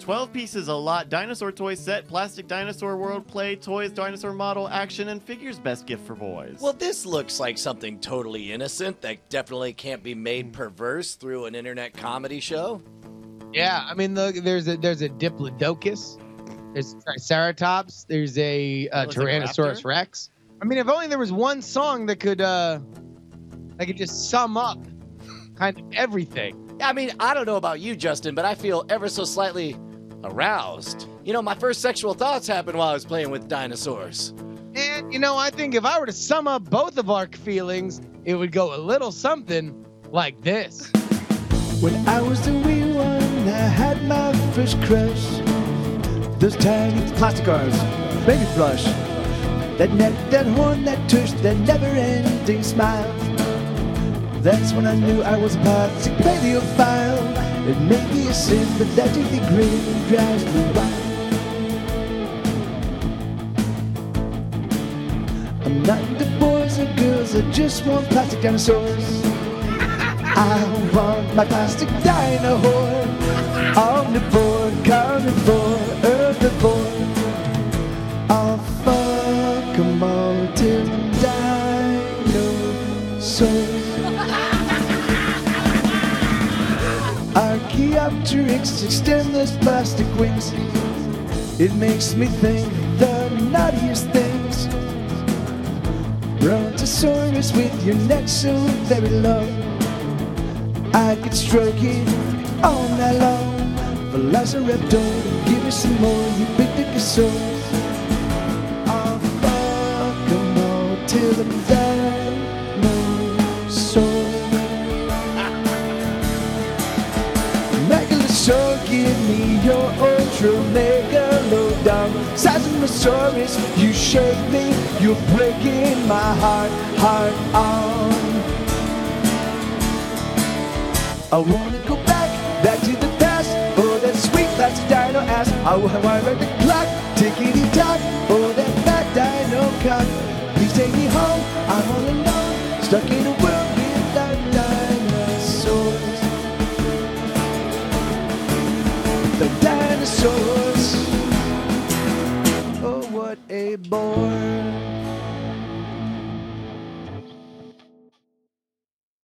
12 pieces a lot. Dinosaur toy set, plastic dinosaur world play, toys, dinosaur model, action, and figures best gift for boys. Well, this looks like something totally innocent that definitely can't be made perverse through an internet comedy show. Yeah, I mean, look, there's a Diplodocus, there's a Triceratops, there's a Tyrannosaurus Rex. I mean, if only there was one song that could just sum up kind of everything. I mean, I don't know about you, Justin, but I feel ever so slightly aroused. You know, my first sexual thoughts happened while I was playing with dinosaurs. And, you know, I think if I were to sum up both of our feelings, it would go a little something like this. When I was a wee one, I had my first crush. Those tiny plastic arms, baby flush. That neck, that horn, that tush, that never-ending smile. That's when I knew I was a plastic paleophile. It may be a sin, but that deeply grin drives me wild. I'm not into boys or girls, I just want plastic dinosaurs. I want my plastic dino whore. Omnivore, carnivore, herbivore. I'll fuck 'em all till dinosaurs. Archaeopteryx extend those plastic wings. It makes me think the naughtiest things. Brontosaurus with your neck so very long, I could stroke it all night long. Velociraptor, give me some more, you big dinosaurs. I'll fuck 'em all till I'm dinosaurs. Megalosaur, give me your ultra megalodon. Sassanosaurus, you shake me, you're breaking my heart on. I wanna go back to the past. Oh, that sweet plastic dino ass. I want the clock, tickety-tock. Oh, that fat dino cock. Please take me home, I'm all alone, stuck in a world